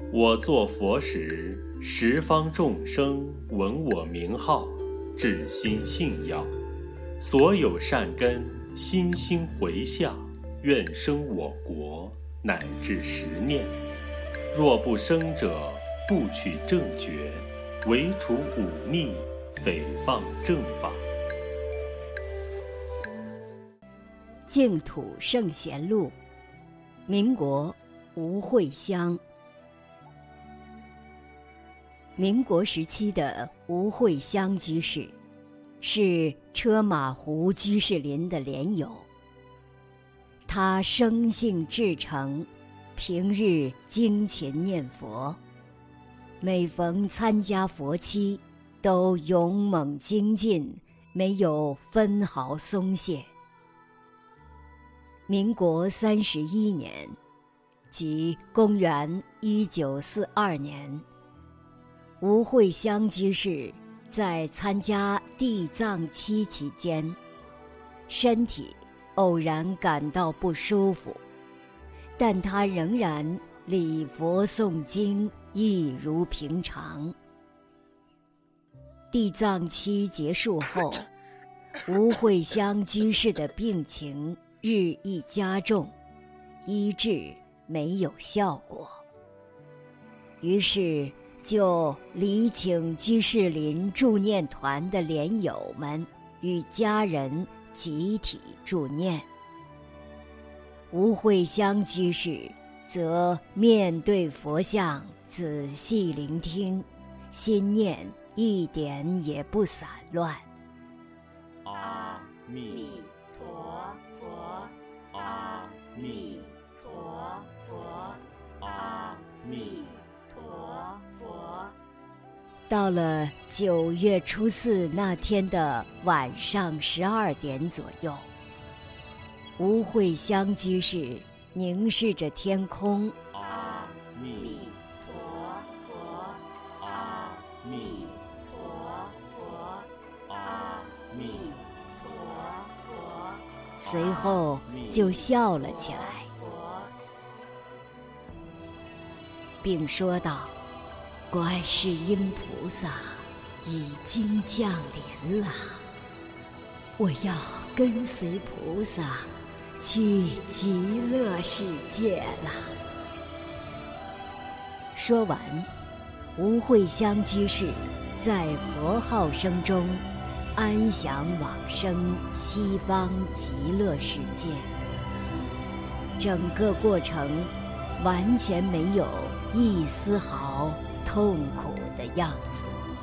我作佛时，十方众生闻我名号，至心信要，所有善根心心回向，愿生我国，乃至10念。若不生者，不取正觉，唯除忤逆，诽谤正法。 净土圣贤录，民国吴慧香。民国时期的吴慧香居士，是车马湖居士林的莲友。他生性至诚，平日精勤念佛，每逢参加佛期，都勇猛精进，没有分毫松懈。民国31年，即公元1942年，吴慧香居士在参加地藏期期间，身体偶然感到不舒服，但他仍然礼佛诵经，一如平常。地藏期结束后，吴慧香居士的病情日益加重，医治没有效果，于是就礼请居士林助念团的莲友们与家人集体助念。吴慧香居士则面对佛像仔细聆听，心念一点也不散乱。 阿弥陀佛，阿弥陀佛，阿弥陀佛。 到了9月初4那天的晚上12点左右，吴慧香居士凝视着天空， 阿弥陀佛，阿弥陀佛，阿弥陀佛。 随后就笑了起来，并说道：观世音菩萨已经降临了，我要跟随菩萨去极乐世界了。说完，吴慧香居士在佛号声中安详往生西方极乐世界。整个过程完全没有一丝毫痛苦的样子。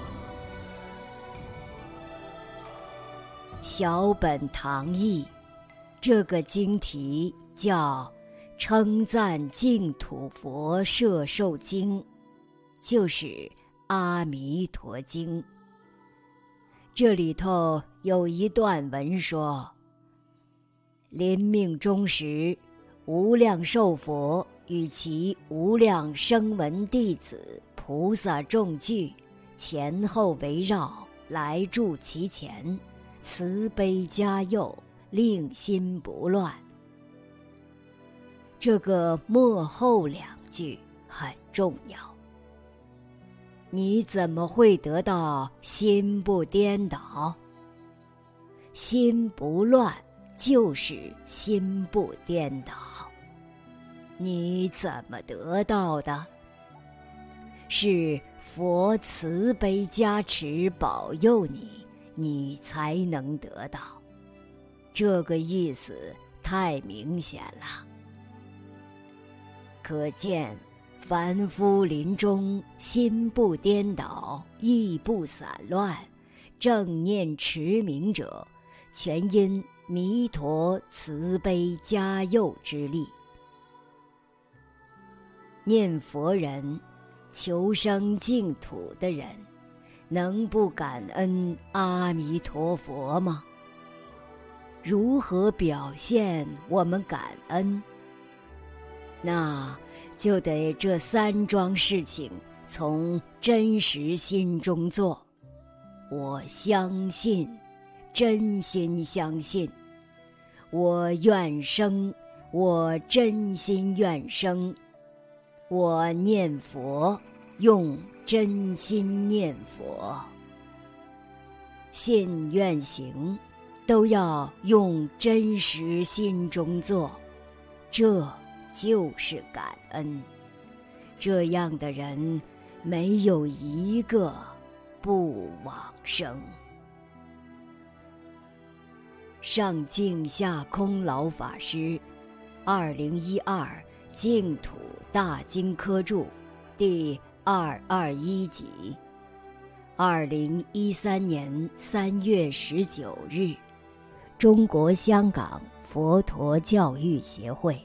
小本堂译，这个经题叫《称赞净土佛摄受经》，就是《阿弥陀经》。这里头有一段文说：临命终时，无量寿佛与其无量声闻弟子菩萨众聚，前后围绕，来住其前，慈悲加佑，令心不乱。这个末后2句很重要。你怎么会得到心不颠倒？心不乱就是心不颠倒。你怎么得到的？是佛慈悲加持保佑你，你才能得到。这个意思太明显了。可见凡夫临终心不颠倒，意不散乱，正念持明者，全因弥陀慈悲加佑之力。念佛人，求生净土的人，能不感恩阿弥陀佛吗？如何表现我们感恩？那就得这3桩事情从真实心中做。我相信，真心相信；我愿生，我真心愿生； 我念佛用真心念佛，信愿行都要用真实心中做，这就是感恩。这样的人没有一个不往生。上净下空老法师2012净土大经科注第221集，2013年3月19日，中国香港佛陀教育协会。